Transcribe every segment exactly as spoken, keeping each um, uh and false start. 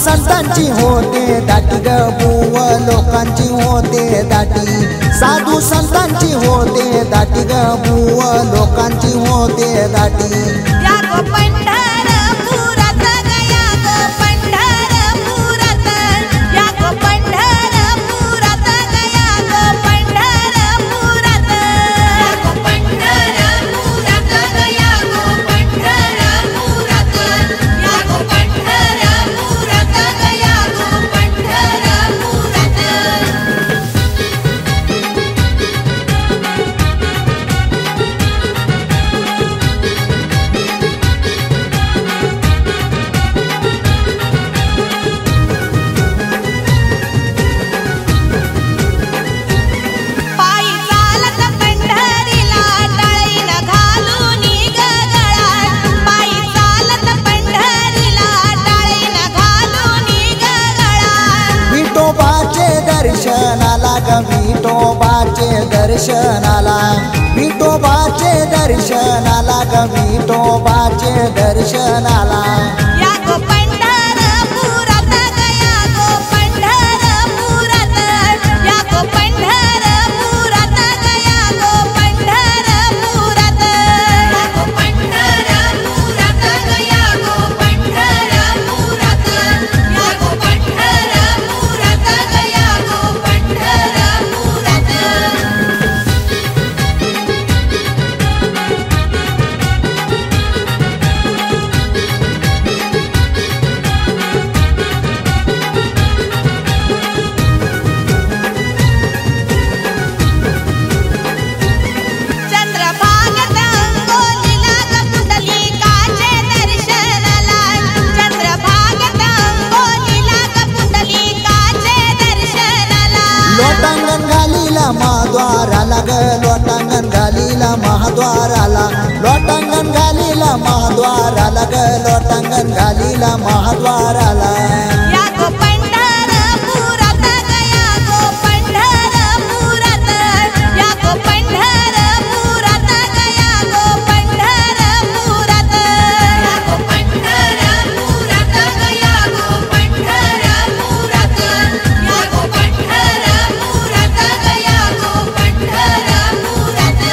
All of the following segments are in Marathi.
संतांची होते दाटी ग बुव लोकांची होते दाटी साधू संतांची होते दाटी ग बुव लोकांची होते दाटी या गो पंढरपुरात गया गो पंढरपुरात या गो पंढरपुरात गया गो पंढरपुरात या गो पंढरपुरात गया गो पंढरपुरात या गो पंढरपुरात गया गो पंढरपुरात पायी चालत पंढरीला टाळीन घालून गगळात पायी चालत पंढरीला टाळीन घालून गगळात विठोबाचे दर्शनाला ग विठोबाचे दर्शनाला विठोबाचे दर्शनाला ग विठोबाचे दर्शनाला या गो पंढरपुरात गया गो पंढरपुरात या गो पंढरपुरात गया गो पंढरपुरात या गो पंढरपुरात गया गो पंढरपुरात या गो पंढरपुरात गया गो पंढरपुरात चंद्रभागत अंगोलीला ग पुंडलिकाचे दर्शनाला चंद्रभागत अंगोलीला ग पुंडलिकाचे दर्शनाला लोटांगण घालीला महाद्वाराला ग लोटांगण घालीला महाद्वाराला लोटांगण घालीला महाद्वाराला ग लोटांगण घालीला महाद्वाराला या गो पंढरपुरात गया गो पंढरपुरात या गो पंढरपुरात गया गो पंढरपुरात या गो पंढरपुरात गया गो पंढरपुरात या गो पंढरपुरात गया गो पंढरपुरात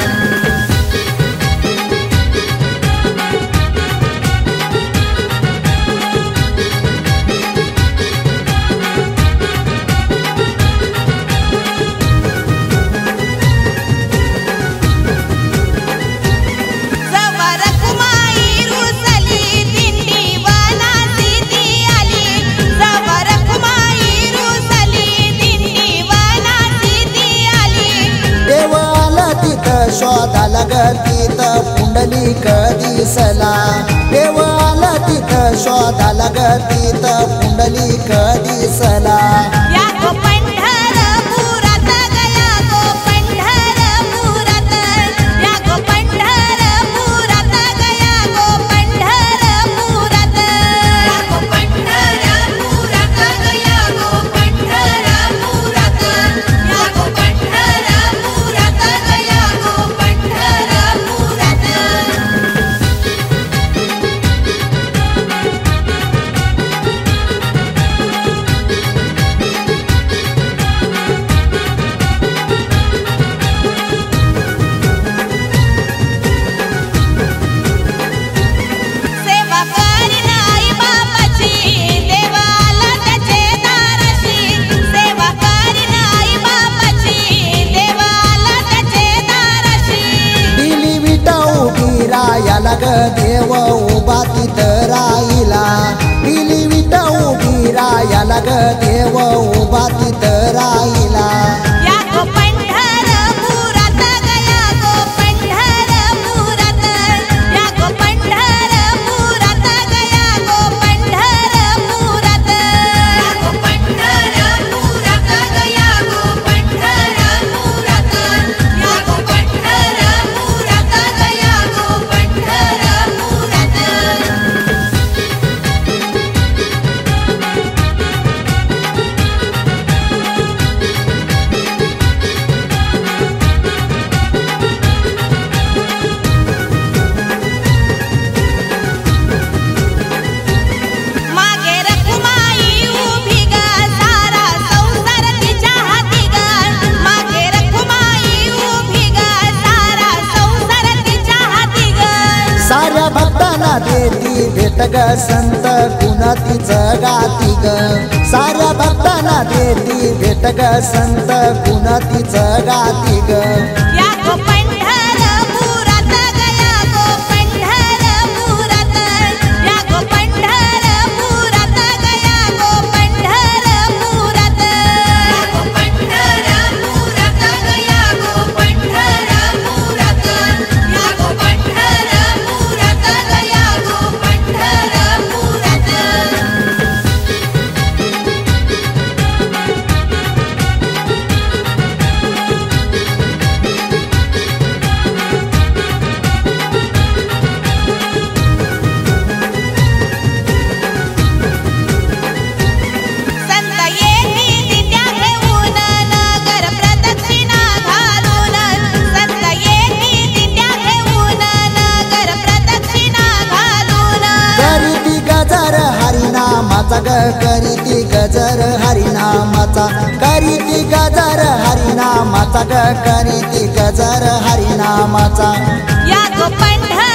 जवर कुमाई रुसली दिंडी वनाची ती आली जवर कुमाई रुसली दिंडी वनाची ती आली देव आला तिथं शोधाला ग तिथं पुंडलिक दिसला देव आला तिथं शोधाला ग तिथं पुंडलिक दिसला या गो पंढरपुरात गया गो पंढरपुरात या गो पंढरपुरात गया गो पंढरपुरात या गो पंढरपुरात गया गो पंढरपुरात या गो पंढरपुरात गया गो पंढरपुरात सेवा करीन आई बापाची देवाला त्याचे दाराशी सेवा करीन आई बापाची देवाला त्याचे दाराशी दिली विटा उभी रायाला ग देव उभा तिथं राहिला दिली विटा उभी रायाला ग देव उभा तिथं राहिला या गो पंढरपुरात गया गो पंढरपुरात या गो पंढरपुरात गया गो पंढरपुरात या गो पंढरपुरात गया गो पंढरपुरात या गो पंढरपुरात गया गो पंढरपुरात साऱ्या भक्तांना देती भेट ग संत कुणतीच गाती ग साऱ्या भक्तांना देती भेट ग संत कुणतीच गाती ग या गो पंढरपुरात गया गो पंढरपुरात या गो पंढरपुरात गया गो पंढरपुरात या गो पंढरपुरात गया गो पंढरपुरात या गो पंढरपुरात गया गो पंढरपुरात संत येती दिंड्या घेऊन नगर प्रदक्षिणा घालून संत येती दिंड्या घेऊन नगर प्रदक्षिणा घालून करीती गजर हरिनामाचा ग करीती गजर हरिनामाचा करीती गजर हरिनामाचा ग करीती गजर हरिनामाचा या गो पंढर